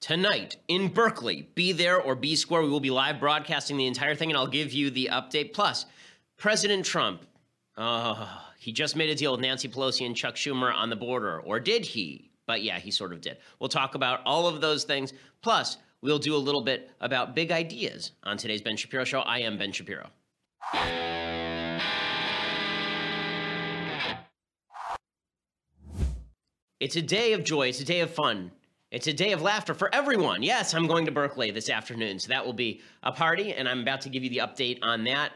tonight in Berkeley. Be there or be square. We will be live broadcasting the entire thing, and I'll give you the update. Plus, President Trump, he just made a deal with Nancy Pelosi and Chuck Schumer on the border. Or did he? But yeah, he sort of did. We'll talk about all of those things. Plus, we'll do a little bit about big ideas on today's Ben Shapiro Show. I am Ben Shapiro. It's a day of joy. It's a day of fun. It's a day of laughter for everyone. Yes, I'm going to Berkeley this afternoon, so that will be a party, and I'm about to give you the update on that.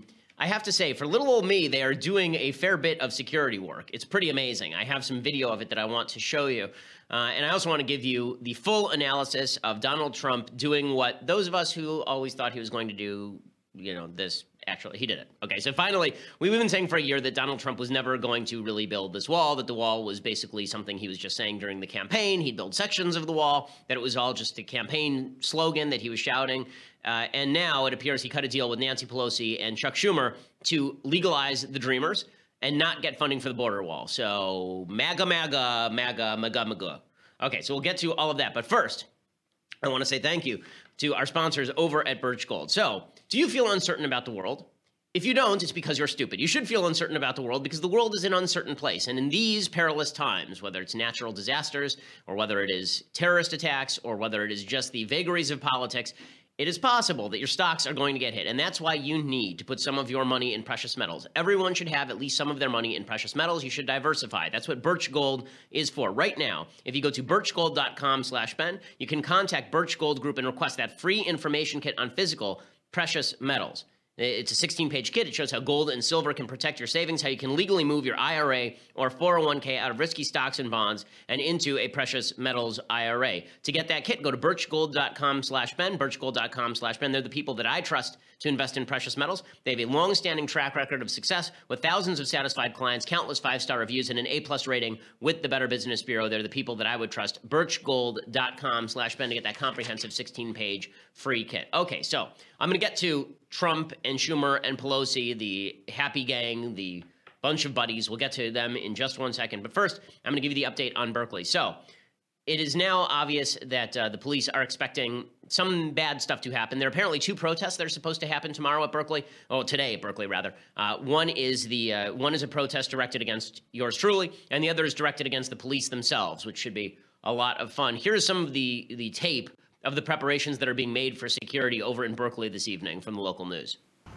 I have to say, for little old me, they are doing a fair bit of security work. It's pretty amazing. I have some video of it that I want to show you. And I also want to give you the full analysis of Donald Trump doing what those of us who always thought he was going to do, this, actually, he did it. Okay, so finally, we've been saying for a year that Donald Trump was never going to really build this wall, that the wall was basically something he was just saying during the campaign. He'd build sections of the wall, that it was all just a campaign slogan that he was shouting. And now it appears he cut a deal with Nancy Pelosi and Chuck Schumer to legalize the Dreamers and not get funding for the border wall. So MAGA, MAGA, MAGA, MAGA, MAGA. Okay, so we'll get to all of that. But first, I want to say thank you to our sponsors over at Birch Gold. So, do you feel uncertain about the world? If you don't, it's because you're stupid. You should feel uncertain about the world because the world is an uncertain place. And in these perilous times, whether it's natural disasters or whether it is terrorist attacks or whether it is just the vagaries of politics, it is possible that your stocks are going to get hit. And that's why you need to put some of your money in precious metals. Everyone should have at least some of their money in precious metals. You should diversify. That's what Birch Gold is for. Right now, if you go to birchgold.com/Ben, you can contact Birch Gold Group and request that free information kit on physical precious metals. It's a 16-page kit. It shows how gold and silver can protect your savings, how you can legally move your IRA or 401k out of risky stocks and bonds and into a precious metals IRA. To get that kit, go to birchgold.com/Ben, birchgold.com/Ben. They're the people that I trust to invest in precious metals. They have a long-standing track record of success with thousands of satisfied clients, countless 5-star reviews, and an A+ rating with the Better Business Bureau. They're the people that I would trust. birchgold.com/Ben to get that comprehensive 16-page free kit. Okay, so I'm going to get to Trump and Schumer and Pelosi, the happy gang, the bunch of buddies. We'll get to them in just one second. But first, I'm going to give you the update on Berkeley. So it is now obvious that the police are expecting some bad stuff to happen. There are apparently 2 protests that are supposed to happen tomorrow at Berkeley. Oh, today at Berkeley, rather. One is a protest directed against yours truly, and the other is directed against the police themselves, which should be a lot of fun. Here's some of the tape of the preparations that are being made for security over in Berkeley this evening from the local news.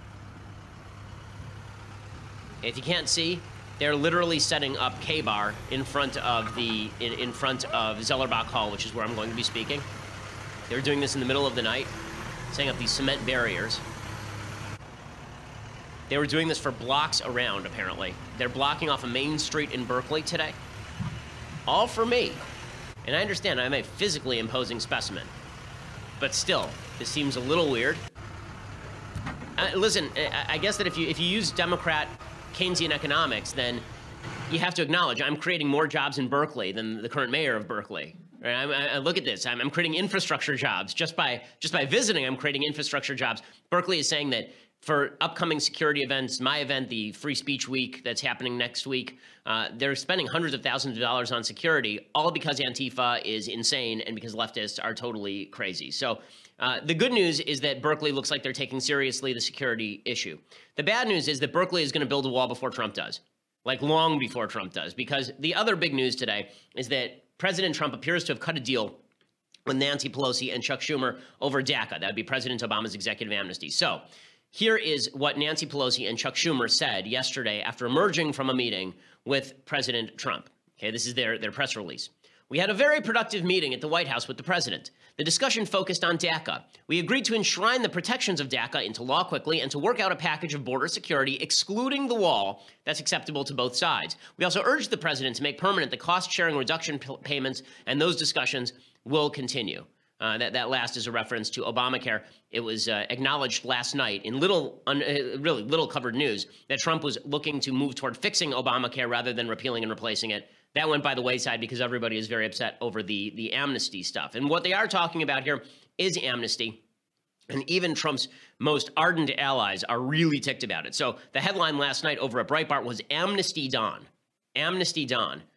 If you can't see, they're literally setting up K-Bar in front of Zellerbach Hall, which is where I'm going to be speaking. They're doing this in the middle of the night, setting up these cement barriers. They were doing this for blocks around, apparently. They're blocking off a main street in Berkeley today. All for me. And I understand I'm a physically imposing specimen. But still, this seems a little weird. Listen, I guess that if you use Democrat Keynesian economics, then you have to acknowledge I'm creating more jobs in Berkeley than the current mayor of Berkeley. Right? I look at this. I'm creating infrastructure jobs. Just by visiting, I'm creating infrastructure jobs. Berkeley is saying that for upcoming security events, my event, the Free Speech Week that's happening next week, they're spending hundreds of thousands of dollars on security, all because Antifa is insane and because leftists are totally crazy. So the good news is that Berkeley looks like they're taking seriously the security issue. The bad news is that Berkeley is going to build a wall before Trump does, like long before Trump does, because the other big news today is that President Trump appears to have cut a deal with Nancy Pelosi and Chuck Schumer over DACA. That would be President Obama's executive amnesty. So here is what Nancy Pelosi and Chuck Schumer said yesterday after emerging from a meeting with President Trump. Okay, this is their press release. We had a very productive meeting at the White House with the president. The discussion focused on DACA. We agreed to enshrine the protections of DACA into law quickly and to work out a package of border security, excluding the wall, that's acceptable to both sides. We also urged the president to make permanent the cost-sharing reduction payments, and those discussions will continue. That last is a reference to Obamacare. It was acknowledged last night in really little covered news that Trump was looking to move toward fixing Obamacare rather than repealing and replacing it. That went by the wayside because everybody is very upset over the amnesty stuff. And what they are talking about here is amnesty. And even Trump's most ardent allies are really ticked about it. So the headline last night over at Breitbart was Amnesty Dawn. Amnesty Dawn.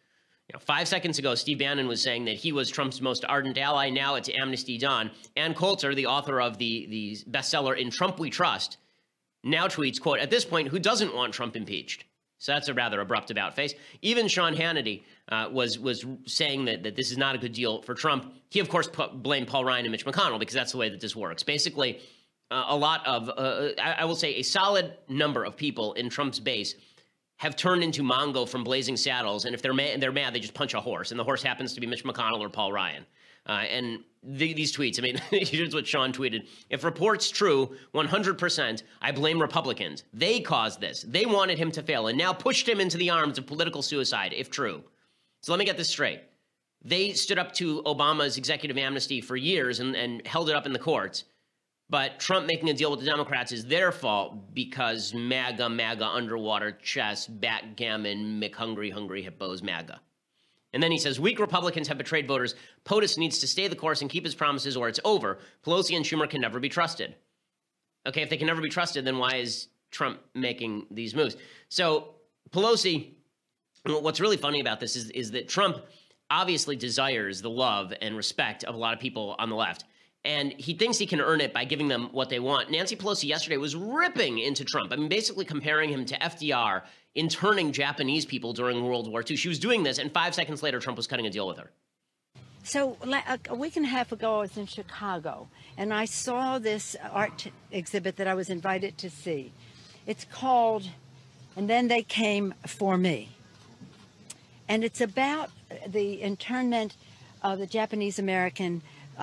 5 seconds ago, Steve Bannon was saying that he was Trump's most ardent ally. Now it's Amnesty Dawn. Ann Coulter, the author of the bestseller In Trump We Trust, now tweets, quote, "At this point, who doesn't want Trump impeached?" So that's a rather abrupt about-face. Even Sean Hannity was saying that this is not a good deal for Trump. He, of course, blamed Paul Ryan and Mitch McConnell because that's the way that this works. Basically, a lot of, I will say, a solid number of people in Trump's base have turned into Mongo from Blazing Saddles, and if they're mad, they just punch a horse, and the horse happens to be Mitch McConnell or Paul Ryan. These tweets, I mean, here's what Sean tweeted. "If reports true, 100%, I blame Republicans. They caused this. They wanted him to fail and now pushed him into the arms of political suicide, if true." So let me get this straight. They stood up to Obama's executive amnesty for years and held it up in the courts. But Trump making a deal with the Democrats is their fault because MAGA, underwater chess, backgammon, hungry hippos, MAGA. And then he says, "Weak Republicans have betrayed voters. POTUS needs to stay the course and keep his promises or it's over. Pelosi and Schumer can never be trusted." Okay, if they can never be trusted, then why is Trump making these moves? So Pelosi, what's really funny about this is that Trump obviously desires the love and respect of a lot of people on the left. And he thinks he can earn it by giving them what they want. Nancy Pelosi yesterday was ripping into Trump. I mean, basically comparing him to FDR, interning Japanese people during World War II. She was doing this, and 5 seconds later, Trump was cutting a deal with her. So a week and a half ago, I was in Chicago, and I saw this art exhibit that I was invited to see. It's called "And Then They Came for Me." And it's about the internment of the Japanese-American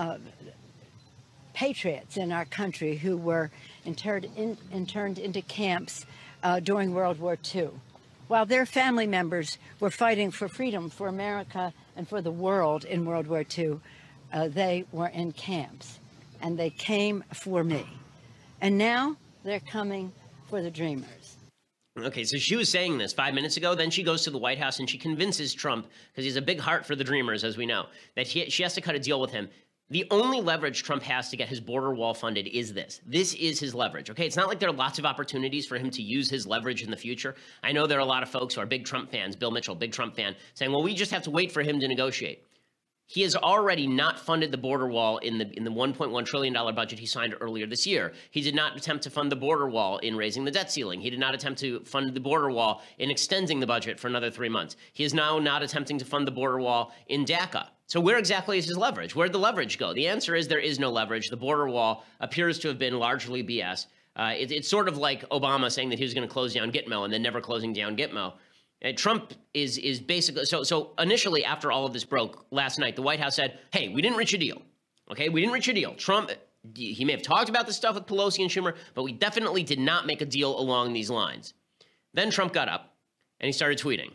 patriots in our country who were interned into camps during World War II. While their family members were fighting for freedom for America and for the world in World War II, they were in camps, and they came for me. And now they're coming for the Dreamers. Okay, so she was saying this 5 minutes ago. Then she goes to the White House and she convinces Trump, because he's a big heart for the Dreamers, as we know, that she has to cut a deal with him. The only leverage Trump has to get his border wall funded is this. This is his leverage, okay? It's not like there are lots of opportunities for him to use his leverage in the future. I know there are a lot of folks who are big Trump fans, Bill Mitchell, big Trump fan, saying, well, we just have to wait for him to negotiate. He has already not funded the border wall in the $1.1 trillion budget he signed earlier this year. He did not attempt to fund the border wall in raising the debt ceiling. He did not attempt to fund the border wall in extending the budget for another 3 months. He is now not attempting to fund the border wall in DACA. So where exactly is his leverage? Where'd the leverage go? The answer is there is no leverage. The border wall appears to have been largely BS. It's sort of like Obama saying that he was going to close down Gitmo and then never closing down Gitmo. Trump is basically, so initially after all of this broke last night, the White House said, hey, we didn't reach a deal. Okay, we didn't reach a deal. Trump, he may have talked about this stuff with Pelosi and Schumer, but we definitely did not make a deal along these lines. Then Trump got up and he started tweeting.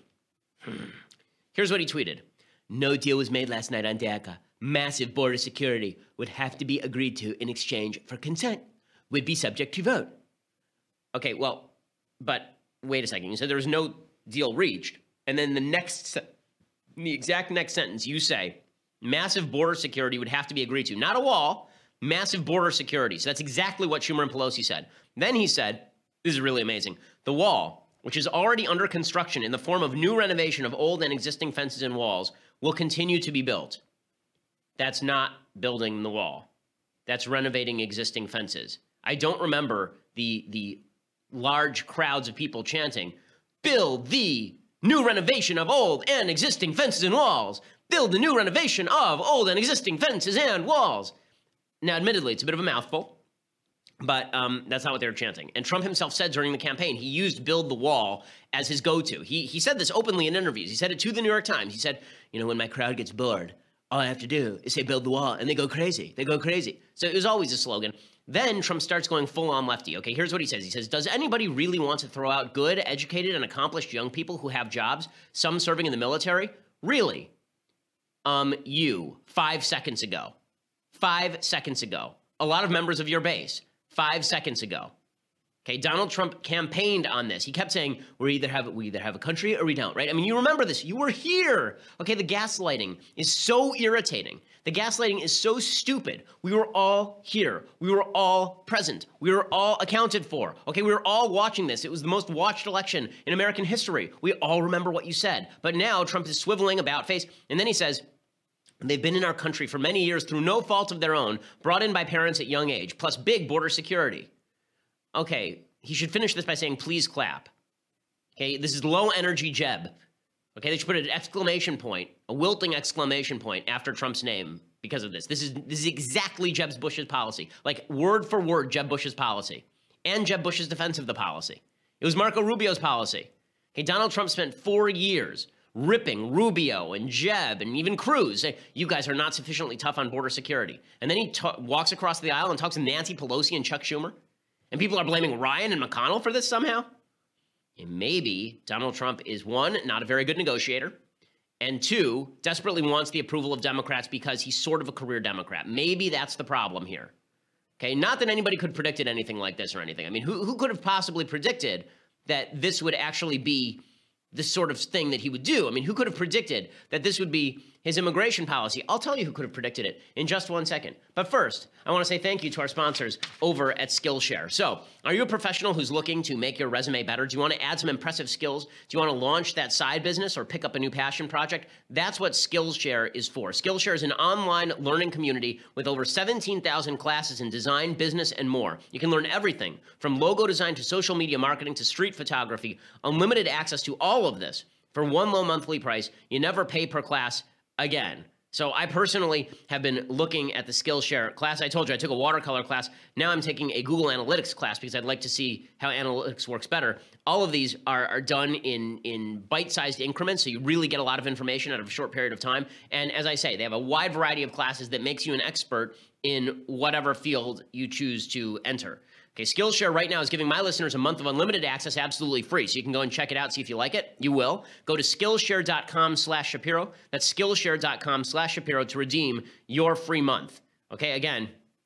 Here's what he tweeted. No deal was made last night on DACA. Massive border security would have to be agreed to in exchange for consent. Would be subject to vote. Okay, well, but wait a second. You said there was no deal reached, and then the exact next sentence, you say massive border security would have to be agreed to. Not a wall, massive border security. So that's exactly what Schumer and Pelosi said. Then he said, this is really amazing, the wall, which is already under construction in the form of new renovation of old and existing fences and walls, will continue to be built. That's not building the wall. That's renovating existing fences. I don't remember the large crowds of people chanting, build the new renovation of old and existing fences and walls. Build the new renovation of old and existing fences and walls. Now, admittedly, it's a bit of a mouthful, but that's not what they were chanting. And Trump himself said during the campaign, he used build the wall as his go-to. He said this openly in interviews. He said it to the New York Times. He said, you know, when my crowd gets bored, all I have to do is say build the wall, and they go crazy. They go crazy. So it was always a slogan. Then Trump starts going full-on lefty. Okay, here's what he says. He says, does anybody really want to throw out good, educated, and accomplished young people who have jobs, some serving in the military? Really? You, 5 seconds ago. 5 seconds ago. A lot of members of your base, 5 seconds ago. Okay, Donald Trump campaigned on this. He kept saying, we either have a country or we don't, right? I mean, you remember this. You were here. Okay, the gaslighting is so irritating. The gaslighting is so stupid. We were all here. We were all present. We were all accounted for. Okay, we were all watching this. It was the most watched election in American history. We all remember what you said. But now Trump is swiveling about face, and then he says, they've been in our country for many years through no fault of their own, brought in by parents at young age, plus big border security. Okay, he should finish this by saying, please clap. Okay, this is low energy Jeb. Okay, they should put an exclamation point, a wilting exclamation point after Trump's name because of this. This is exactly Jeb Bush's policy, like word for word Jeb Bush's policy and Jeb Bush's defense of the policy. It was Marco Rubio's policy. Okay, Donald Trump spent 4 years ripping Rubio and Jeb and even Cruz. Say, you guys are not sufficiently tough on border security. And then he walks across the aisle and talks to Nancy Pelosi and Chuck Schumer. And people are blaming Ryan and McConnell for this somehow. And maybe Donald Trump is, 1, not a very good negotiator, and 2, desperately wants the approval of Democrats because he's sort of a career Democrat. Maybe that's the problem here. Okay, not that anybody could have predicted anything like this or anything. I mean, who could have possibly predicted that this would actually be the sort of thing that he would do? I mean, who could have predicted that this would be his immigration policy? I'll tell you who could have predicted it in just 1 second. But first, I want to say thank you to our sponsors over at Skillshare. So, are you a professional who's looking to make your resume better? Do you want to add some impressive skills? Do you want to launch that side business or pick up a new passion project? That's what Skillshare is for. Skillshare is an online learning community with over 17,000 classes in design, business, and more. You can learn everything from logo design to social media marketing to street photography. Unlimited access to all of this for one low monthly price. You never pay per class again. So I personally have been looking at the Skillshare class. I told you I took a watercolor class. Now I'm taking a Google Analytics class because I'd like to see how analytics works better. All of these are done in bite-sized increments, so you really get a lot of information out of a short period of time. And as I say, they have a wide variety of classes that makes you an expert in whatever field you choose to enter. Okay, Skillshare right now is giving my listeners a month of unlimited access absolutely free. So you can go and check it out, see if you like it. You will. Go to Skillshare.com/Shapiro. That's Skillshare.com/Shapiro to redeem your free month. Okay, again,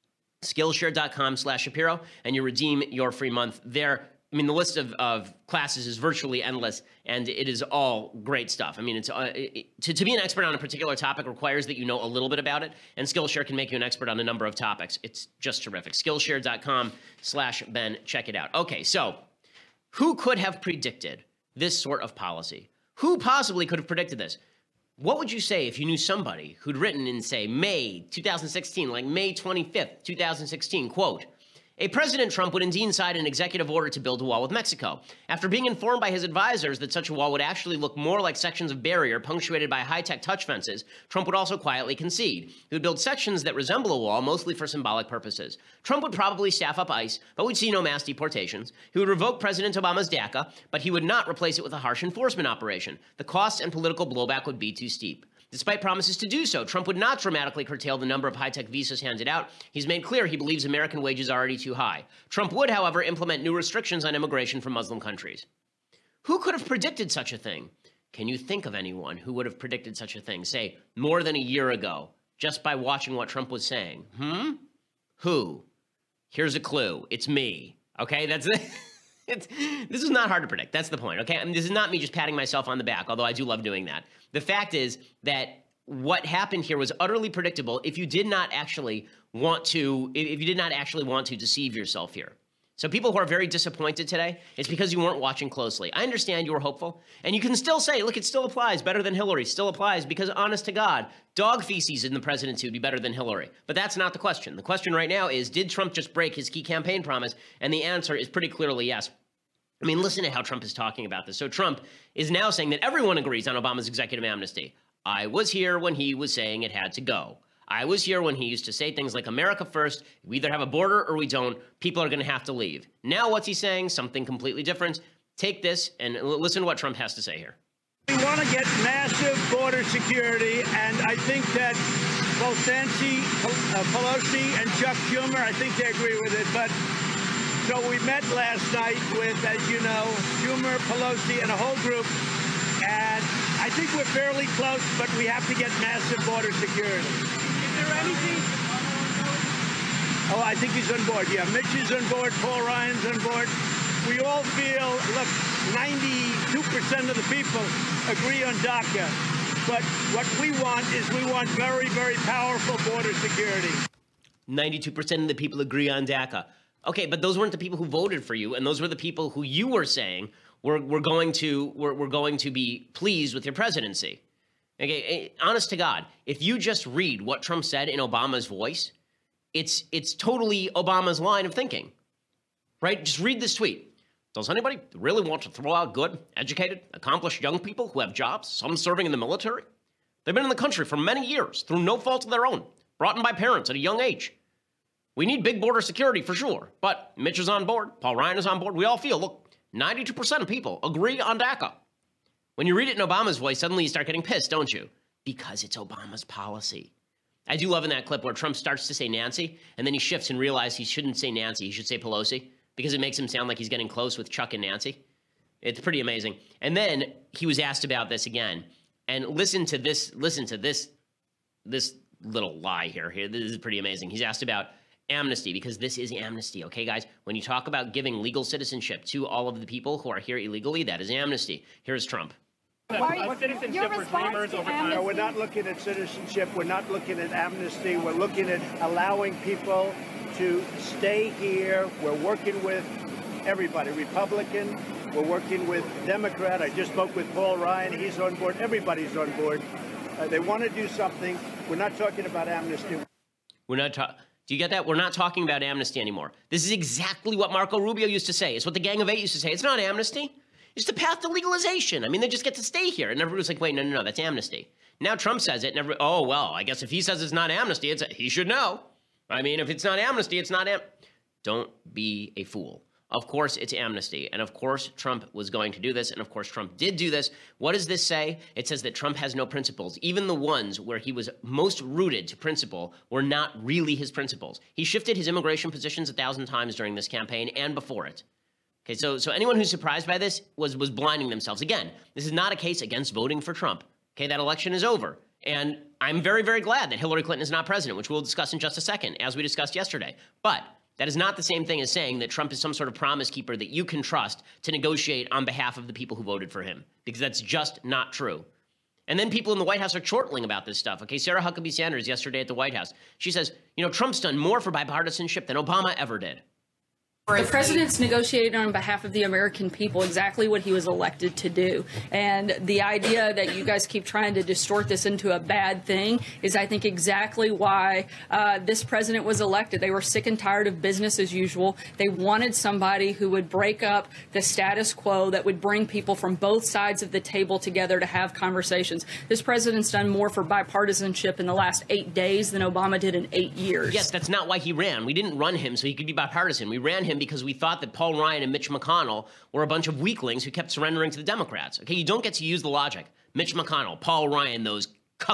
Skillshare.com/Shapiro, and you redeem your free month there. I mean, the list of classes is virtually endless, and it is all great stuff. I mean, it's to be an expert on a particular topic requires that you know a little bit about it, and Skillshare can make you an expert on a number of topics. It's just terrific. Skillshare.com/Ben. Check it out. Okay, so who could have predicted this sort of policy? Who possibly could have predicted this? What would you say if you knew somebody who'd written in, say, May 2016, like May 25th, 2016, quote, a President Trump would indeed sign an executive order to build a wall with Mexico. After being informed by his advisors that such a wall would actually look more like sections of barrier punctuated by high-tech touch fences, Trump would also quietly concede. He would build sections that resemble a wall, mostly for symbolic purposes. Trump would probably staff up ICE, but we'd see no mass deportations. He would revoke President Obama's DACA, but he would not replace it with a harsh enforcement operation. The costs and political blowback would be too steep. Despite promises to do so, Trump would not dramatically curtail the number of high-tech visas handed out. He's made clear he believes American wages are already too high. Trump would, however, implement new restrictions on immigration from Muslim countries. Who could have predicted such a thing? Can you think of anyone who would have predicted such a thing, say, more than a year ago, just by watching what Trump was saying? Who? Here's a clue. It's me. Okay, that's it. This is not hard to predict. That's the point, okay? I mean, this is not me just patting myself on the back, although I do love doing that. The fact is that what happened here was utterly predictable if you did not actually want to, deceive yourself here. So people who are very disappointed today, it's because you weren't watching closely. I understand you were hopeful, and you can still say, look, it still applies, better than Hillary, still applies, because honest to God, dog feces in the presidency would be better than Hillary. But that's not the question. The question right now is, did Trump just break his key campaign promise? And the answer is pretty clearly yes. I mean, listen to how Trump is talking about this. So Trump is now saying that everyone agrees on Obama's executive amnesty. I was here when he was saying it had to go. I was here when he used to say things like, America first, we either have a border or we don't, people are going to have to leave. Now what's he saying? Something completely different. Take this and listen to what Trump has to say here. We want to get massive border security, and I think that both Nancy Pelosi and Chuck Schumer, I think they agree with it. But so we met last night with, as you know, Schumer, Pelosi, and a whole group, and I think we're fairly close, but we have to get massive border security. Is there anything? Oh, I think he's on board. Yeah, Mitch is on board. Paul Ryan's on board. we all feel, look, 92% of the people agree on DACA. But what we want is we want very, very powerful border security. 92% of the people agree on DACA. Okay, but those weren't the people who voted for you, and those were the people who you were saying were going to be pleased with your presidency. Okay, honest to God, if you just read what Trump said in Obama's voice, it's totally Obama's line of thinking, right? Just read this tweet. Does anybody really want to throw out good, educated, accomplished young people who have jobs, some serving in the military? They've been in the country for many years through no fault of their own, brought in by parents at a young age. We need big border security for sure, but Mitch is on board, Paul Ryan is on board. We all feel, look, 92% of people agree on DACA. When you read it in Obama's voice, suddenly you start getting pissed, don't you? Because it's Obama's policy. I do love in that clip where Trump starts to say Nancy, and then he shifts and realizes he shouldn't say Nancy, he should say Pelosi, because it makes him sound like he's getting close with Chuck and Nancy. It's pretty amazing. And then he was asked about this again. And listen to this little lie here. This is pretty amazing. He's asked about amnesty, because this is amnesty, okay, guys? When you talk about giving legal citizenship to all of the people who are here illegally, that is amnesty. Here's Trump. Citizenship for Dreamers over time. No, we're not looking at citizenship. We're not looking at amnesty. We're looking at allowing people to stay here. We're working with everybody, Republican. We're working with Democrat. I just spoke with Paul Ryan. He's on board. Everybody's on board. They want to do something. We're not talking about amnesty. We're not talking. Do you get that? We're not talking about amnesty anymore. This is exactly what Marco Rubio used to say. It's what the Gang of Eight used to say. It's not amnesty. It's the path to legalization. I mean, they just get to stay here. And everybody's like, wait, no, that's amnesty. Now Trump says it, and oh, well, I guess if he says it's not amnesty, he should know. I mean, if it's not amnesty, it's not Don't be a fool. Of course, it's amnesty. And of course, Trump was going to do this. And of course, Trump did do this. What does this say? It says that Trump has no principles. Even the ones where he was most rooted to principle were not really his principles. He shifted his immigration positions 1,000 times during this campaign and before it. Okay, so anyone who's surprised by this was blinding themselves. Again, this is not a case against voting for Trump. Okay, that election is over. And I'm very, very glad that Hillary Clinton is not president, which we'll discuss in just a second, as we discussed yesterday. But that is not the same thing as saying that Trump is some sort of promise keeper that you can trust to negotiate on behalf of the people who voted for him, because that's just not true. And then people in the White House are chortling about this stuff. Okay, Sarah Huckabee Sanders yesterday at the White House, she says, Trump's done more for bipartisanship than Obama ever did. The president's negotiated on behalf of the American people exactly what he was elected to do. And the idea that you guys keep trying to distort this into a bad thing is, I think, exactly why this president was elected. They were sick and tired of business as usual. They wanted somebody who would break up the status quo, that would bring people from both sides of the table together to have conversations. This president's done more for bipartisanship in the last 8 days than Obama did in 8 years. Yes, that's not why he ran. We didn't run him so he could be bipartisan. We ran him because we thought that Paul Ryan and Mitch McConnell were a bunch of weaklings who kept surrendering to the Democrats. Okay, you don't get to use the logic. Mitch McConnell, Paul Ryan, those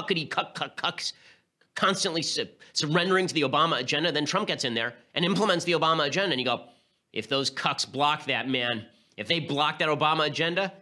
cucks constantly surrendering to the Obama agenda. Then Trump gets in there and implements the Obama agenda. And you go, if those cucks block that, man, if they block that Obama agenda.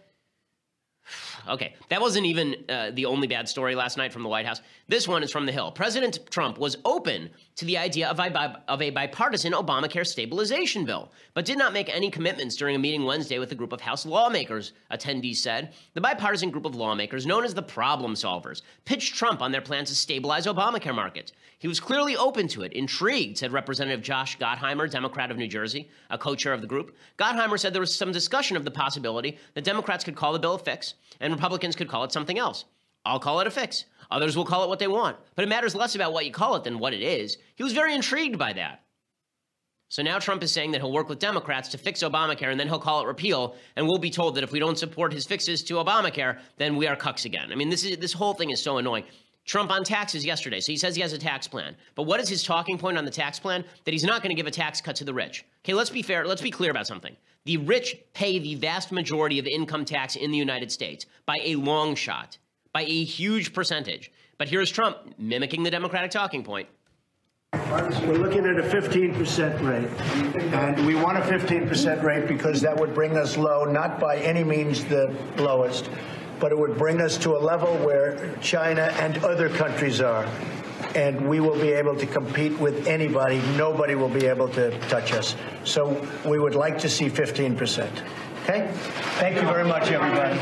Okay, that wasn't even the only bad story last night from the White House. This one is from The Hill. President Trump was open to the idea of a bipartisan Obamacare stabilization bill, but did not make any commitments during a meeting Wednesday with a group of House lawmakers, attendees said. The bipartisan group of lawmakers, known as the Problem Solvers, pitched Trump on their plan to stabilize Obamacare market. He was clearly open to it, intrigued, said Representative Josh Gottheimer, Democrat of New Jersey, a co-chair of the group. Gottheimer said there was some discussion of the possibility that Democrats could call the bill a fix and Republicans could call it something else. I'll call it a fix. Others will call it what they want. But it matters less about what you call it than what it is. He was very intrigued by that. So now Trump is saying that he'll work with Democrats to fix Obamacare, and then he'll call it repeal, and we'll be told that if we don't support his fixes to Obamacare, then we are cucks again. I mean, this whole thing is so annoying. Trump on taxes yesterday. So he says he has a tax plan. But what is his talking point on the tax plan? That he's not going to give a tax cut to the rich. Okay, let's be fair. Let's be clear about something. The rich pay the vast majority of the income tax in the United States by a long shot, by a huge percentage. But here's Trump mimicking the Democratic talking point. We're looking at a 15% rate, and we want a 15% rate because that would bring us low, not by any means the lowest, but it would bring us to a level where China and other countries are. and we will be able to compete with anybody. Nobody will be able to touch us. So we would like to see 15%. Okay? Thank you very much, everybody.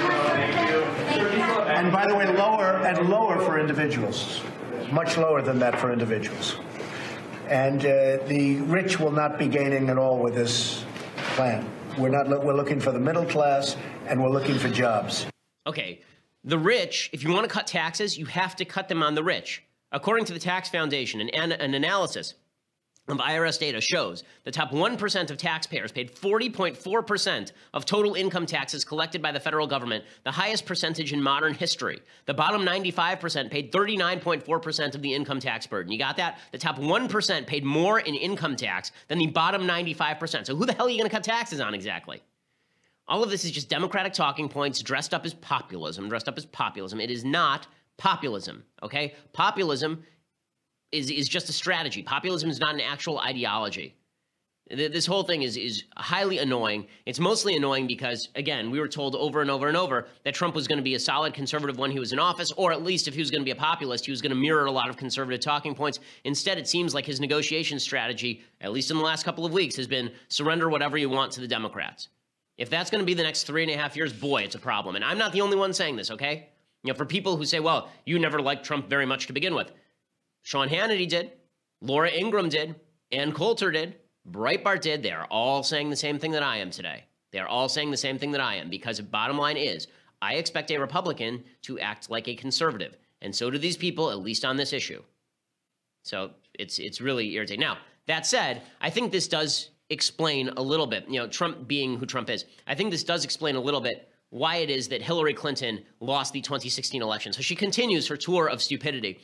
And by the way, lower for individuals. Much lower than that for individuals. And the rich will not be gaining at all with this plan. We're looking for the middle class, and we're looking for jobs. Okay, the rich, if you want to cut taxes, you have to cut them on the rich. According to the Tax Foundation, an analysis of IRS data shows the top 1% of taxpayers paid 40.4% of total income taxes collected by the federal government, the highest percentage in modern history. The bottom 95% paid 39.4% of the income tax burden. You got that? The top 1% paid more in income tax than the bottom 95%. So who the hell are you going to cut taxes on exactly? All of this is just Democratic talking points dressed up as populism, It is not populism, okay? Populism is just a strategy. Populism is not an actual ideology. This whole thing is highly annoying. It's mostly annoying because, again, we were told over and over and over that Trump was going to be a solid conservative when he was in office, or at least if he was going to be a populist, he was going to mirror a lot of conservative talking points. Instead, it seems like his negotiation strategy, at least in the last couple of weeks, has been surrender whatever you want to the Democrats. If that's going to be the next 3.5 years, boy, it's a problem. And I'm not the only one saying this, okay? You know, for people who say, well, you never liked Trump very much to begin with. Sean Hannity did, Laura Ingraham did, Ann Coulter did, Breitbart did. They are all saying the same thing that I am today. They are all saying the same thing that I am, because the bottom line is I expect a Republican to act like a conservative, and so do these people, at least on this issue. So it's really irritating. Now, that said, I think this does explain a little bit, you know, Trump being who Trump is, I think this does explain a little bit why it is that Hillary Clinton lost the 2016 election. So she continues her tour of stupidity.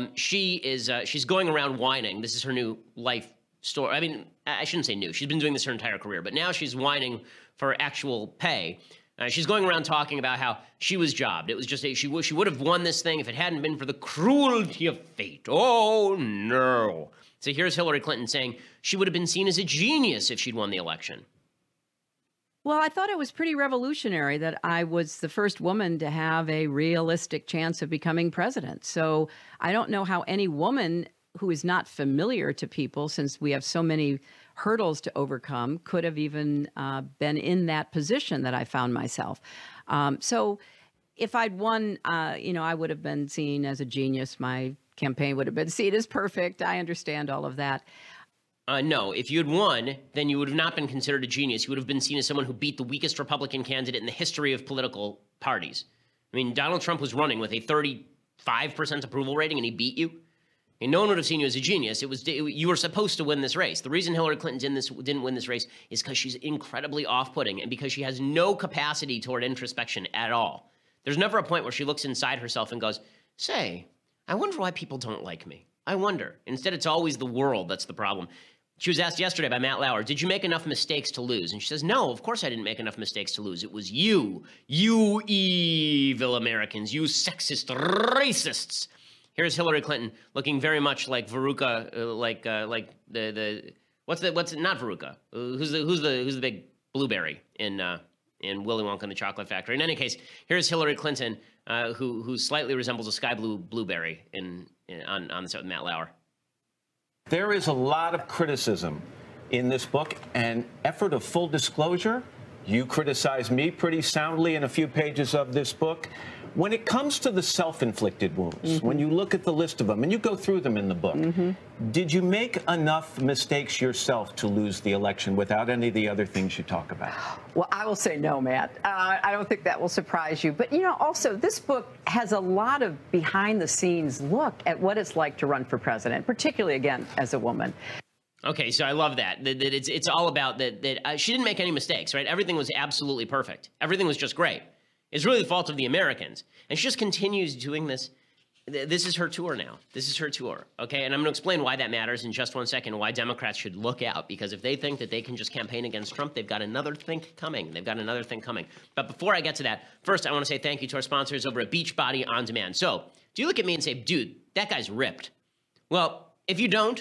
She's going around whining. This is her new life story. I mean, I shouldn't say new. She's been doing this her entire career, but now she's whining for actual pay. She's going around talking about how she was jobbed. It was just she would have won this thing if it hadn't been for the cruelty of fate. Oh, no. So here's Hillary Clinton saying she would have been seen as a genius if she'd won the election. Well, I thought it was pretty revolutionary that I was the first woman to have a realistic chance of becoming president. So I don't know how any woman who is not familiar to people, since we have so many hurdles to overcome, could have even been in that position that I found myself. So if I'd won, I would have been seen as a genius. My campaign would have been seen as perfect. I understand all of that. No, if you had won, then you would have not been considered a genius. You would have been seen as someone who beat the weakest Republican candidate in the history of political parties. I mean, Donald Trump was running with a 35% approval rating, and he beat you. And no one would have seen you as a genius. You were supposed to win this race. The reason Hillary Clinton didn't win this race is because she's incredibly off-putting and because she has no capacity toward introspection at all. There's never a point where she looks inside herself and goes, say, I wonder why people don't like me. I wonder. Instead, it's always the world that's the problem. She was asked yesterday by Matt Lauer, did you make enough mistakes to lose? And she says, no, of course I didn't make enough mistakes to lose. It was you evil Americans, you sexist racists. Here's Hillary Clinton looking very much like Veruca, not Veruca? Who's the big blueberry in Willy Wonka and the Chocolate Factory? In any case, here's Hillary Clinton, who slightly resembles a sky blue blueberry on the set with Matt Lauer. There is a lot of criticism in this book, and effort of full disclosure. You criticize me pretty soundly in a few pages of this book. When it comes to the self-inflicted wounds, when you look at the list of them, and you go through them in the book, did you make enough mistakes yourself to lose the election without any of the other things you talk about? Well, I will say no, Matt. I don't think that will surprise you. But, also, this book has a lot of behind-the-scenes look at what it's like to run for president, particularly, again, as a woman. Okay, so I love that it's all about that she didn't make any mistakes, right? Everything was absolutely perfect. Everything was just great. It's really the fault of the Americans. And she just continues doing this. This is her tour now. This is her tour, okay? And I'm going to explain why that matters in just one second, why Democrats should look out, because if they think that they can just campaign against Trump, they've got another thing coming. They've got another thing coming. But before I get to that, first, I want to say thank you to our sponsors over at Beachbody On Demand. So, do you look at me and say, dude, that guy's ripped? Well, if you don't,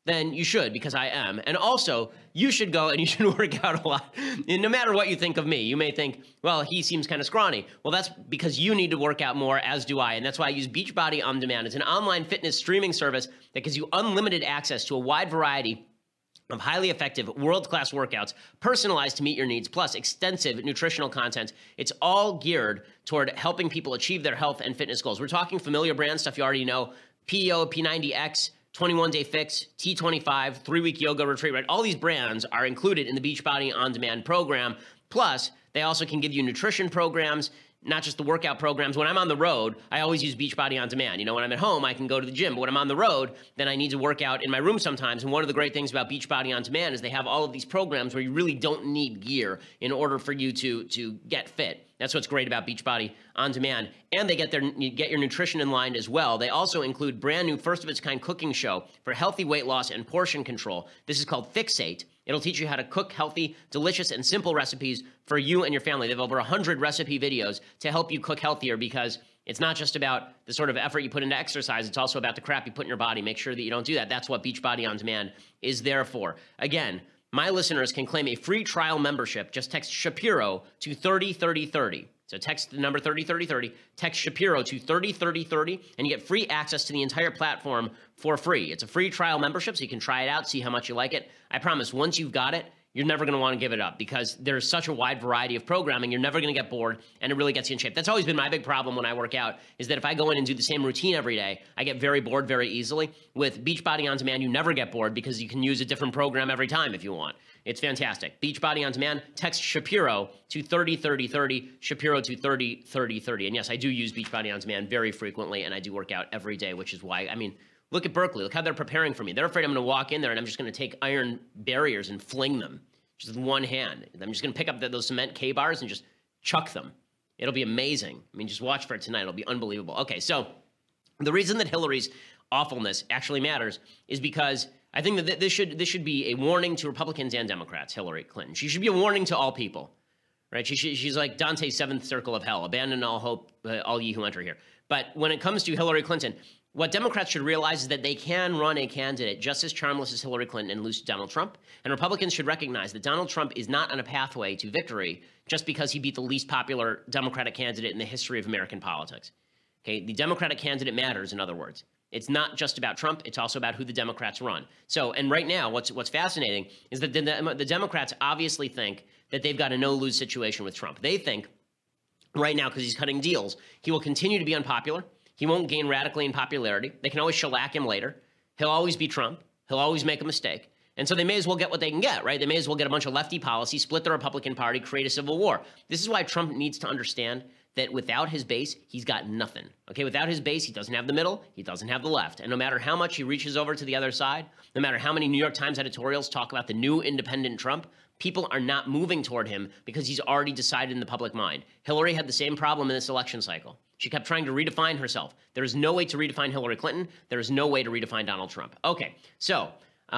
then you should, because I am. And also, you should go and you should work out a lot. And no matter what you think of me, you may think, well, he seems kind of scrawny. Well, that's because you need to work out more, as do I. And that's why I use Beachbody On Demand. It's an online fitness streaming service that gives you unlimited access to a wide variety of highly effective, world-class workouts, personalized to meet your needs, plus extensive nutritional content. It's all geared toward helping people achieve their health and fitness goals. We're talking familiar brand stuff you already know, PEO, P90X, 21-Day Fix, T25, 3-Week Yoga Retreat, right? All these brands are included in the Beachbody On Demand program. Plus, they also can give you nutrition programs, not just the workout programs. When I'm on the road, I always use Beachbody On Demand. You know, when I'm at home, I can go to the gym. But when I'm on the road, then I need to work out in my room sometimes. And one of the great things about Beachbody On Demand is they have all of these programs where you really don't need gear in order for you to get fit. That's what's great about Beachbody On Demand. And they get your nutrition in line as well. They also include brand new first-of-its-kind cooking show for healthy weight loss and portion control. This is called Fixate. It'll teach you how to cook healthy, delicious, and simple recipes for you and your family. They have over 100 recipe videos to help you cook healthier, because it's not just about the sort of effort you put into exercise. It's also about the crap you put in your body. Make sure that you don't do that. That's what Beachbody On Demand is there for. Again, my listeners can claim a free trial membership. Just text Shapiro to 303030. So text the number 303030, text Shapiro to 303030, and you get free access to the entire platform for free. It's a free trial membership, so you can try it out, see how much you like it. I promise, once you've got it, you're never going to want to give it up, because there's such a wide variety of programming. You're never going to get bored, and it really gets you in shape. That's always been my big problem when I work out, is that if I go in and do the same routine every day, I get very bored very easily. With Beachbody On Demand, you never get bored, because you can use a different program every time if you want. It's fantastic. Beachbody On Demand, text Shapiro to 303030, Shapiro to 303030. And yes, I do use Beachbody On Demand very frequently, and I do work out every day, which is why, I mean, look at Berkeley. Look how they're preparing for me. They're afraid I'm going to walk in there and I'm just going to take iron barriers and fling them just with one hand. I'm just going to pick up those cement K-bars and just chuck them. It'll be amazing. I mean, just watch for it tonight. It'll be unbelievable. Okay, so the reason that Hillary's awfulness actually matters is because I think that this should be a warning to Republicans and Democrats, Hillary Clinton. She should be a warning to all people, right? She's like Dante's seventh circle of hell. Abandon all hope, all ye who enter here. But when it comes to Hillary Clinton, what Democrats should realize is that they can run a candidate just as charmless as Hillary Clinton and lose to Donald Trump. And Republicans should recognize that Donald Trump is not on a pathway to victory just because he beat the least popular Democratic candidate in the history of American politics. Okay, the Democratic candidate matters, in other words. It's not just about Trump. It's also about who the Democrats run. So, and right now, what's fascinating is that the Democrats obviously think that they've got a no-lose situation with Trump. They think right now, because he's cutting deals, he will continue to be unpopular. He won't gain radically in popularity. They can always shellac him later. He'll always be Trump. He'll always make a mistake. And so they may as well get what they can get, right? They may as well get a bunch of lefty policy, split the Republican Party, create a civil war. This is why Trump needs to understand that without his base, he's got nothing. Okay, without his base, he doesn't have the middle, he doesn't have the left. And no matter how much he reaches over to the other side, no matter how many New York Times editorials talk about the new independent Trump, people are not moving toward him because he's already decided in the public mind. Hillary had the same problem in this election cycle. She kept trying to redefine herself. There is no way to redefine Hillary Clinton. There is no way to redefine Donald Trump. Okay, so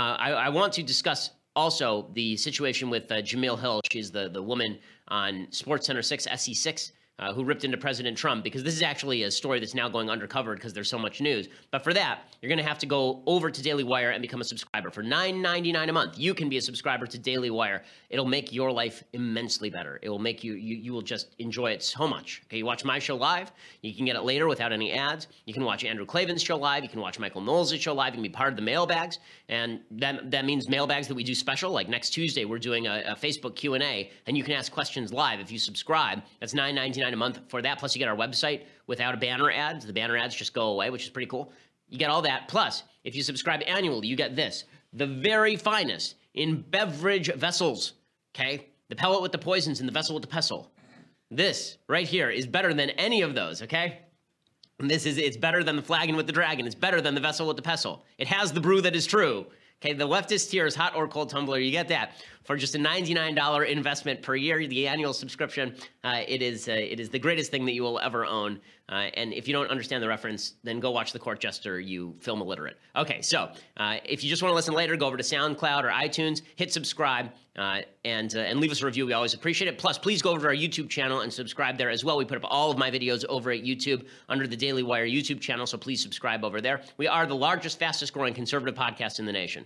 I want to discuss also the situation with Jemele Hill. She's the woman on SportsCenter 6, SC6, who ripped into President Trump, because this is actually a story that's now going undercovered because there's so much news. But for that, you're going to have to go over to Daily Wire and become a subscriber. For $9.99 a month, you can be a subscriber to Daily Wire. It'll make your life immensely better. It will make you will just enjoy it so much. Okay, you watch my show live. You can get it later without any ads. You can watch Andrew Klavan's show live. You can watch Michael Knowles' show live. You can be part of the mailbags. And that means mailbags that we do special. Like next Tuesday, we're doing a Facebook Q&A, and you can ask questions live if you subscribe. That's $9.99 a month for that. Plus, you get our website without a banner ads. The banner ads just go away, which is pretty cool. You get all that. Plus, if you subscribe annually, you get this, the very finest in beverage vessels, okay? The pellet with the poisons and the vessel with the pestle. This right here is better than any of those, okay? And it's better than the flagon with the dragon. It's better than the vessel with the pestle. It has the brew that is true. Okay, the Leftist Tears hot or cold tumbler, you get that for just a $99 investment per year. The annual subscription, it is the greatest thing that you will ever own. And if you don't understand the reference, then go watch The Court Jester, you film illiterate. Okay, so if you just want to listen later, go over to SoundCloud or iTunes, hit subscribe, and leave us a review. We always appreciate it. Plus, please go over to our YouTube channel and subscribe there as well. We put up all of my videos over at YouTube under the Daily Wire YouTube channel, so please subscribe over there. We are the largest, fastest growing conservative podcast in the nation.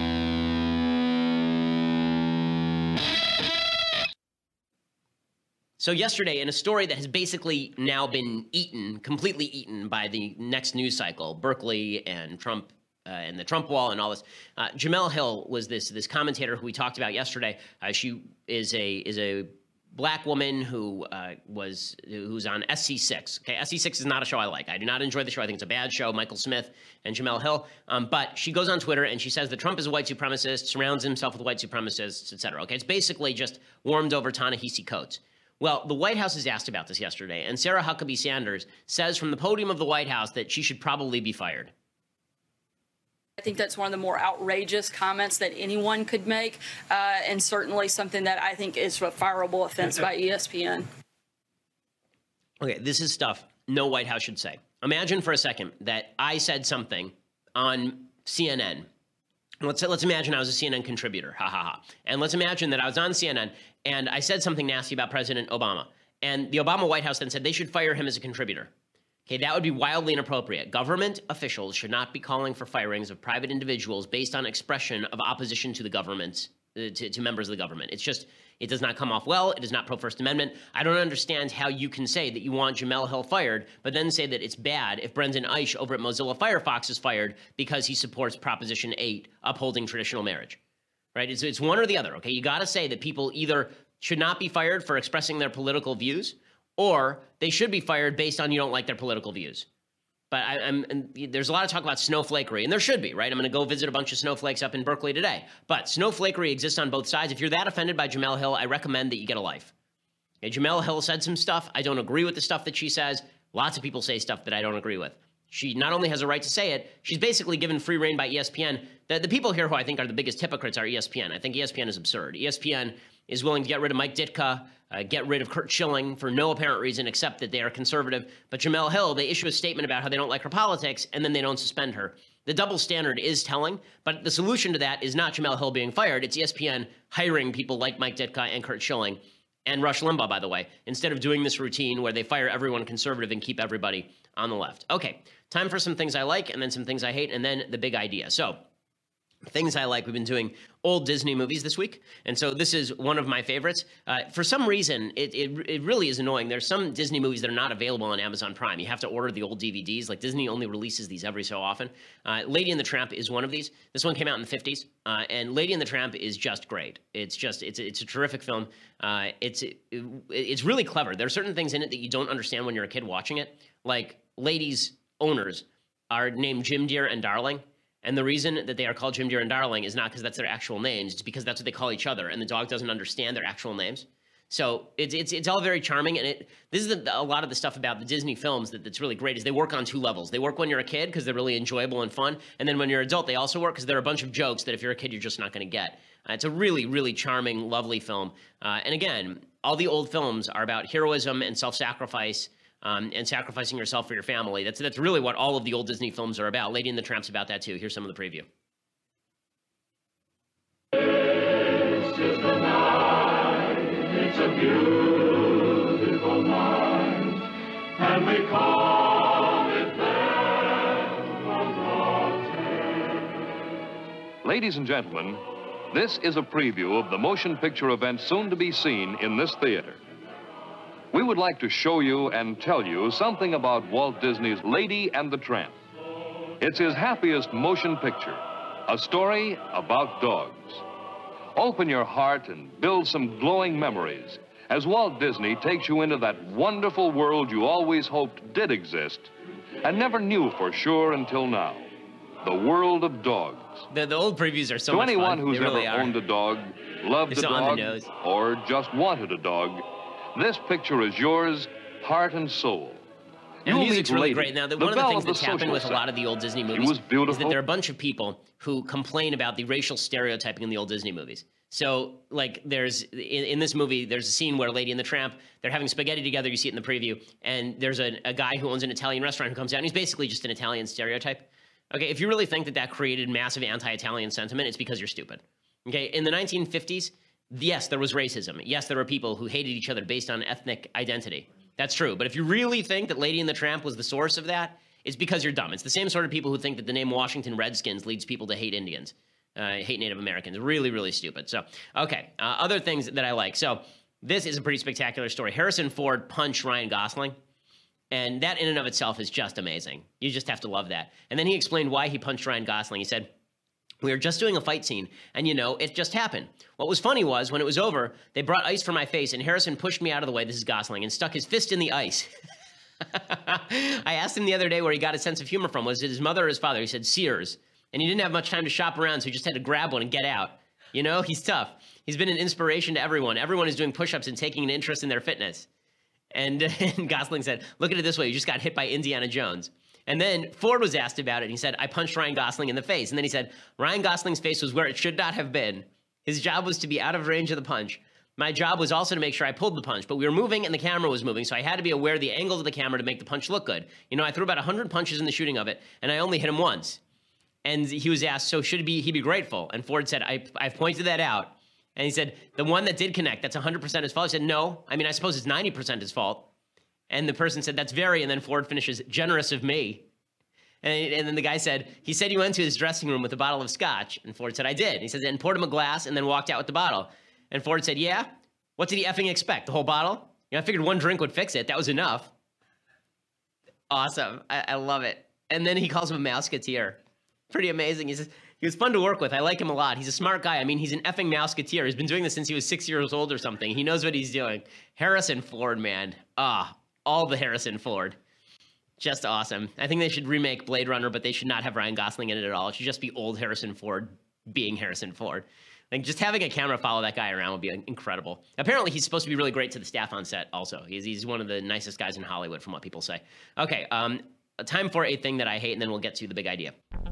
So yesterday, in a story that has basically now been completely eaten by the next news cycle, Berkeley and Trump and the Trump wall and all this, Jemele Hill was this commentator who we talked about yesterday. She is a black woman who's on SC6. Okay, SC6 is not a show I like. I do not enjoy the show. I think it's a bad show. Michael Smith and Jemele Hill. But she goes on Twitter and she says that Trump is a white supremacist, surrounds himself with white supremacists, etc. Okay, it's basically just warmed over Ta-Nehisi Coates. Well, the White House is asked about this yesterday, and Sarah Huckabee Sanders says from the podium of the White House that she should probably be fired. I think that's one of the more outrageous comments that anyone could make, and certainly something that I think is a fireable offense by ESPN. Okay, this is stuff no White House should say. Imagine for a second that I said something on CNN. Let's imagine I was a CNN contributor, And let's imagine that I was on CNN and I said something nasty about President Obama. And the Obama White House then said they should fire him as a contributor. Okay, that would be wildly inappropriate. Government officials should not be calling for firings of private individuals based on expression of opposition to the government, to members of the government. It does not come off well. It is not pro-First Amendment. I don't understand how you can say that you want Jemele Hill fired, but then say that it's bad if Brendan Eich over at Mozilla Firefox is fired because he supports Proposition 8, upholding traditional marriage, right? It's one or the other, okay? You got to say that people either should not be fired for expressing their political views, or they should be fired based on you don't like their political views. But there's a lot of talk about snowflakery, and there should be, right? I'm going to go visit a bunch of snowflakes up in Berkeley today. But snowflakery exists on both sides. If you're that offended by Jemele Hill, I recommend that you get a life. Okay, Jemele Hill said some stuff. I don't agree with the stuff that she says. Lots of people say stuff that I don't agree with. She not only has a right to say it, she's basically given free rein by ESPN. The people here who I think are the biggest hypocrites are ESPN. I think ESPN is absurd. ESPN is willing to get rid of Mike Ditka, get rid of Curt Schilling for no apparent reason except that they are conservative. But Jemele Hill, they issue a statement about how they don't like her politics, and then they don't suspend her. The double standard is telling, but the solution to that is not Jemele Hill being fired. It's ESPN hiring people like Mike Ditka and Curt Schilling and Rush Limbaugh, by the way, instead of doing this routine where they fire everyone conservative and keep everybody on the left. Okay, time for some things I like and then some things I hate and then the big idea. So things I like, we've been doing old Disney movies this week, and so this is one of my favorites. For some reason, it really is annoying. There's some Disney movies that are not available on Amazon Prime. You have to order the old DVDs. Like Disney only releases these every so often. Lady and the Tramp is one of these. This one came out in the 50s, and Lady and the Tramp is just great. It's a terrific film. It's really clever. There are certain things in it that you don't understand when you're a kid watching it. Like Lady's owners are named Jim Dear and Darling. And the reason that they are called Jim Dear and Darling is not because that's their actual names. It's because that's what they call each other, and the dog doesn't understand their actual names. So it's all very charming, and this is a lot of the stuff about the Disney films that's really great is they work on two levels. They work when you're a kid because they're really enjoyable and fun, and then when you're an adult, they also work because there are a bunch of jokes that if you're a kid, you're just not going to get. It's a really, really charming, lovely film. And again, all the old films are about heroism and self-sacrifice. And sacrificing yourself for your family. That's really what all of the old Disney films are about. Lady and the Tramp's about that too. Here's some of the preview. This is the night, it's a beautiful night, and we call it Bellerotte. Ladies and gentlemen, this is a preview of the motion picture event soon to be seen in this theater. We would like to show you and tell you something about Walt Disney's Lady and the Tramp. It's his happiest motion picture, a story about dogs. Open your heart and build some glowing memories as Walt Disney takes you into that wonderful world you always hoped did exist and never knew for sure until now, the world of dogs. The old previews are so much fun. To anyone who's They ever really are. owned a dog, loved a so on the dog, nose. or just wanted a dog, this picture is yours, heart and soul. And the You'll music's meet really Lady, great. Now, the one of the belle things of the that's happened social with a lot of the old Disney movies was is that beautiful. there are a bunch of people who complain about the racial stereotyping in the old Disney movies. So, like, there's in this movie, there's a scene where Lady and the Tramp, they're having spaghetti together. You see it in the preview, and there's a guy who owns an Italian restaurant who comes out, and he's basically just an Italian stereotype. Okay, if you really think that that created massive anti-Italian sentiment, it's because you're stupid. Okay, in the 1950s, yes, there was racism. Yes, there were people who hated each other based on ethnic identity. That's true. But if you really think that Lady and the Tramp was the source of that, it's because you're dumb. It's the same sort of people who think that the name Washington Redskins leads people to hate Indians, hate Native Americans. Really, really stupid. So, okay, other things that I like. So this is a pretty spectacular story. Harrison Ford punched Ryan Gosling, and that in and of itself is just amazing. You just have to love that. And then he explained why he punched Ryan Gosling. He said, "We were just doing a fight scene, and it just happened. What was funny was, when it was over, they brought ice for my face, and Harrison pushed me out of the way," this is Gosling, "and stuck his fist in the ice." I asked him the other day where he got a sense of humor from. Was it his mother or his father? He said Sears. And he didn't have much time to shop around, so he just had to grab one and get out. He's tough. He's been an inspiration to everyone. Everyone is doing push-ups and taking an interest in their fitness. And Gosling said, "Look at it this way. You just got hit by Indiana Jones." And then Ford was asked about it, and he said, "I punched Ryan Gosling in the face." And then he said, "Ryan Gosling's face was where it should not have been. His job was to be out of range of the punch. My job was also to make sure I pulled the punch, but we were moving and the camera was moving, so I had to be aware of the angles of the camera to make the punch look good. I threw about 100 punches in the shooting of it, and I only hit him once." And he was asked, "So should he be grateful?" And Ford said, I've pointed that out. And he said, "The one that did connect, that's 100% his fault." He said, "No, I suppose it's 90% his fault." And the person said, "That's very," and then Ford finishes, "generous of me." And then the guy said, he said he went to his dressing room with a bottle of scotch. And Ford said, "I did." And he said, and poured him a glass and then walked out with the bottle. And Ford said, "Yeah? What did he effing expect? The whole bottle? I figured one drink would fix it. That was enough." Awesome. I love it. And then he calls him a Mouseketeer. Pretty amazing. He says, he was fun to work with. I like him a lot. He's a smart guy. He's an effing Mouseketeer. He's been doing this since he was 6 years old or something. He knows what he's doing. Harrison Ford, man. All the Harrison Ford. Just awesome. I think they should remake Blade Runner, but they should not have Ryan Gosling in it at all. It should just be old Harrison Ford being Harrison Ford. Just having a camera follow that guy around would be incredible. Apparently, he's supposed to be really great to the staff on set also. He's one of the nicest guys in Hollywood, from what people say. Okay, time for a thing that I hate, and then we'll get to the big idea.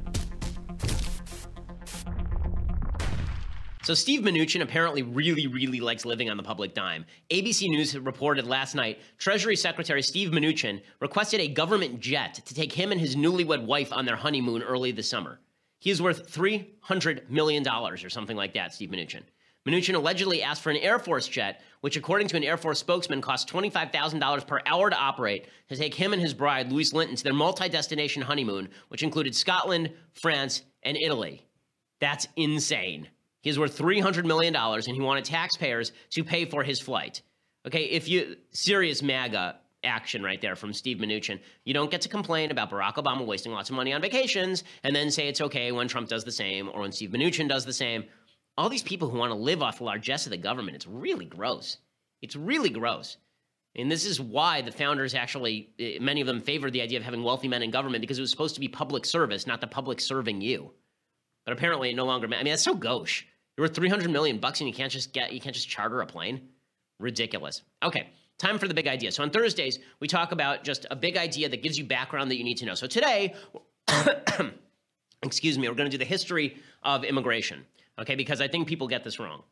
So Steve Mnuchin apparently really, really likes living on the public dime. ABC News reported last night, Treasury Secretary Steve Mnuchin requested a government jet to take him and his newlywed wife on their honeymoon early this summer. He is worth $300 million or something like that, Steve Mnuchin. Mnuchin allegedly asked for an Air Force jet, which according to an Air Force spokesman cost $25,000 per hour to operate, to take him and his bride, Louise Linton, to their multi-destination honeymoon, which included Scotland, France, and Italy. That's insane. He is worth $300 million, and he wanted taxpayers to pay for his flight. Okay, serious MAGA action right there from Steve Mnuchin. You don't get to complain about Barack Obama wasting lots of money on vacations and then say it's okay when Trump does the same or when Steve Mnuchin does the same. All these people who want to live off the largesse of the government, it's really gross. It's really gross. And this is why the founders actually, many of them favored the idea of having wealthy men in government, because it was supposed to be public service, not the public serving you. But apparently it no longer, that's so gauche. You're worth $300 million and you can't just charter a plane? Ridiculous. Okay, time for the big idea. So on Thursdays, we talk about just a big idea that gives you background that you need to know. So today, excuse me, we're going to do the history of immigration, okay, because I think people get this wrong.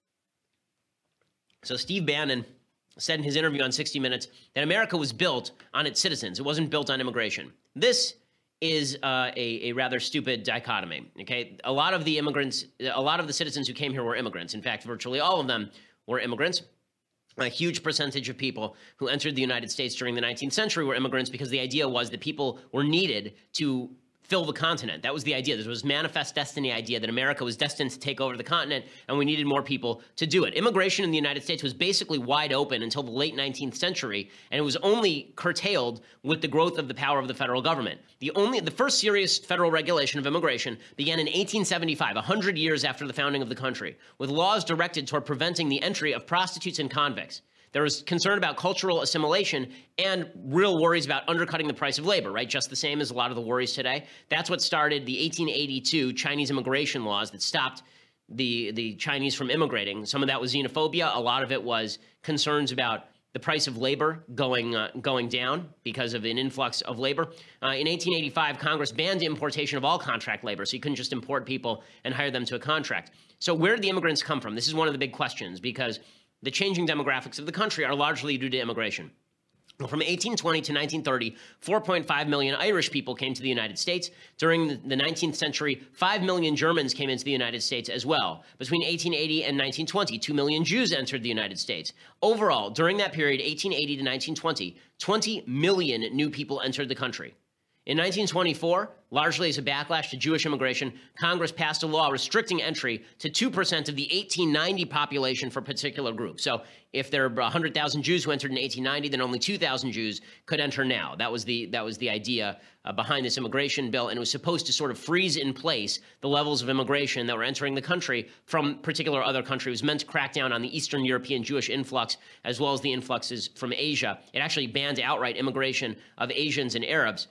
So Steve Bannon said in his interview on 60 Minutes that America was built on its citizens. It wasn't built on immigration. This is a rather stupid dichotomy, okay? A lot of the citizens who came here were immigrants. In fact, virtually all of them were immigrants. A huge percentage of people who entered the United States during the 19th century were immigrants, because the idea was that people were needed to fill the continent. That was the idea. This was manifest destiny idea that America was destined to take over the continent, and we needed more people to do it. Immigration in the United States was basically wide open until the late 19th century, and it was only curtailed with the growth of the power of the federal government. The first serious federal regulation of immigration began in 1875, 100 years after the founding of the country, with laws directed toward preventing the entry of prostitutes and convicts. There was concern about cultural assimilation and real worries about undercutting the price of labor, right? Just the same as a lot of the worries today. That's what started the 1882 Chinese immigration laws that stopped the Chinese from immigrating. Some of that was xenophobia. A lot of it was concerns about the price of labor going down because of an influx of labor. In 1885, Congress banned importation of all contract labor, so you couldn't just import people and hire them to a contract. So where did the immigrants come from? This is one of the big questions, because the changing demographics of the country are largely due to immigration. Well, from 1820 to 1930, 4.5 million Irish people came to the United States. During the 19th century, 5 million Germans came into the United States as well. Between 1880 and 1920, 2 million Jews entered the United States. Overall, during that period, 1880 to 1920, 20 million new people entered the country. In 1924, largely as a backlash to Jewish immigration, Congress passed a law restricting entry to 2% of the 1890 population for a particular group. So if there were 100,000 Jews who entered in 1890, then only 2,000 Jews could enter now. That was the idea behind this immigration bill, and it was supposed to sort of freeze in place the levels of immigration that were entering the country from particular other countries. It was meant to crack down on the Eastern European Jewish influx as well as the influxes from Asia. It actually banned outright immigration of Asians and Arabs.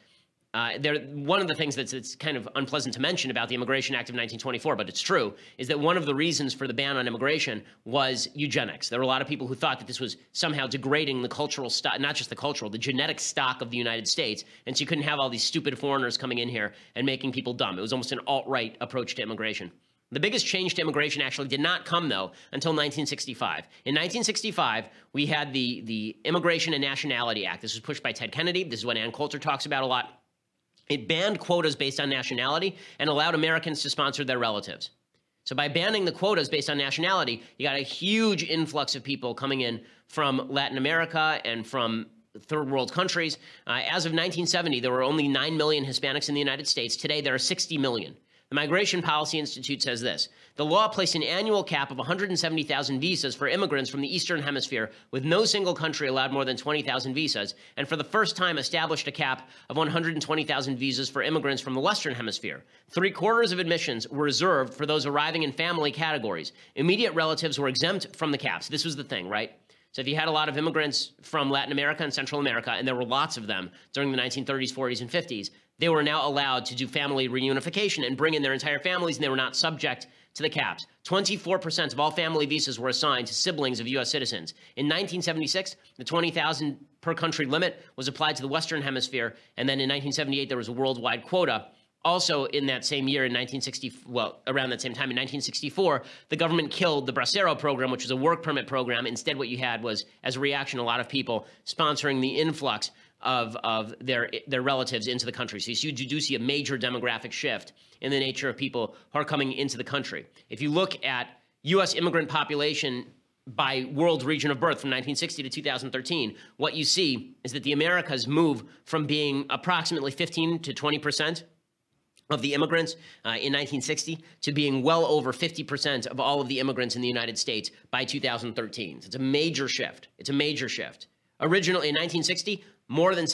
One of the things that's kind of unpleasant to mention about the Immigration Act of 1924, but it's true, is that one of the reasons for the ban on immigration was eugenics. There were a lot of people who thought that this was somehow degrading the cultural stock, not just the cultural, the genetic stock of the United States, and so you couldn't have all these stupid foreigners coming in here and making people dumb. It was almost an alt-right approach to immigration. The biggest change to immigration actually did not come, though, until 1965. In 1965, we had the Immigration and Nationality Act. This was pushed by Ted Kennedy. This is what Ann Coulter talks about a lot. It banned quotas based on nationality and allowed Americans to sponsor their relatives. So by banning the quotas based on nationality, you got a huge influx of people coming in from Latin America and from third world countries. As of 1970, there were only 9 million Hispanics in the United States. Today, there are 60 million. The Migration Policy Institute says this: the law placed an annual cap of 170,000 visas for immigrants from the Eastern Hemisphere, with no single country allowed more than 20,000 visas, and for the first time established a cap of 120,000 visas for immigrants from the Western Hemisphere. 3/4 of admissions were reserved for those arriving in family categories. Immediate relatives were exempt from the caps. This was the thing, right? So if you had a lot of immigrants from Latin America and Central America, and there were lots of them during the 1930s, 40s, and 50s, they were now allowed to do family reunification and bring in their entire families, and they were not subject to the caps. 24% of all family visas were assigned to siblings of U.S. citizens. In 1976, the 20,000 per country limit was applied to the Western Hemisphere, and then in 1978, there was a worldwide quota. Also, in that same year, in 1960, well, around that same time, in 1964, the government killed the Bracero program, which was a work permit program. Instead, what you had was, as a reaction, a lot of people sponsoring the influx of their relatives into the country. So you do see a major demographic shift in the nature of people who are coming into the country. If you look at U.S. immigrant population by world region of birth from 1960 to 2013, what you see is that the Americas move from being approximately 15 to 20% of the immigrants in 1960 to being well over 50% of all of the immigrants in the United States by 2013. So it's a major shift. It's a major shift. Originally, in 1960, more than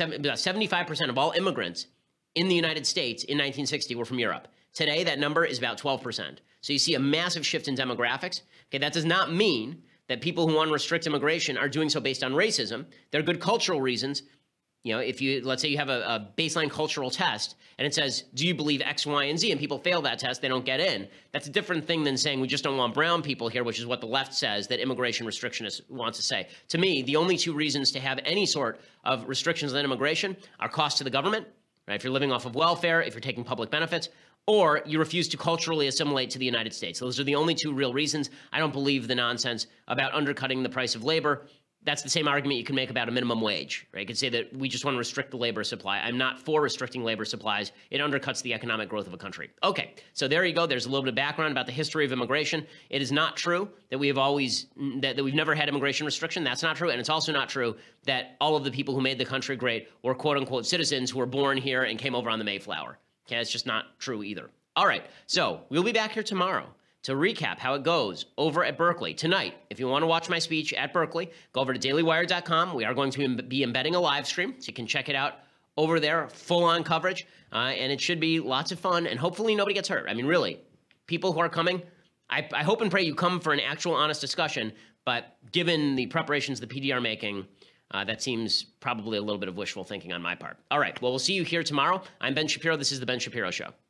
75% of all immigrants in the United States in 1960 were from Europe. Today, that number is about 12%. So you see a massive shift in demographics. Okay, that does not mean that people who want to restrict immigration are doing so based on racism. There are good cultural reasons. You know, if you, let's say you have a baseline cultural test and it says, do you believe X, Y, and Z, and people fail that test, they don't get in. That's a different thing than saying we just don't want brown people here, which is what the left says that immigration restrictionists want to say. To me, the only two reasons to have any sort of restrictions on immigration are cost to the government, right? If you're living off of welfare, if you're taking public benefits, or you refuse to culturally assimilate to the United States. Those are the only two real reasons. I don't believe the nonsense about undercutting the price of labor. That's the same argument you can make about a minimum wage, right? You could say that we just want to restrict the labor supply. I'm not for restricting labor supplies. It undercuts the economic growth of a country. Okay, so there you go. There's a little bit of background about the history of immigration. It is not true that we have always, that we've never had immigration restriction. That's not true. And it's also not true that all of the people who made the country great were quote unquote citizens who were born here and came over on the Mayflower. Okay, it's just not true either. All right, so we'll be back here tomorrow to recap how it goes over at Berkeley. Tonight, if you want to watch my speech at Berkeley, go over to dailywire.com. We are going to be embedding a live stream, so you can check it out over there, full-on coverage, and it should be lots of fun, and hopefully nobody gets hurt. I mean, really, people who are coming, I hope and pray you come for an actual honest discussion, but given the preparations the PD are making, that seems probably a little bit of wishful thinking on my part. All right, well, we'll see you here tomorrow. I'm Ben Shapiro. This is The Ben Shapiro Show.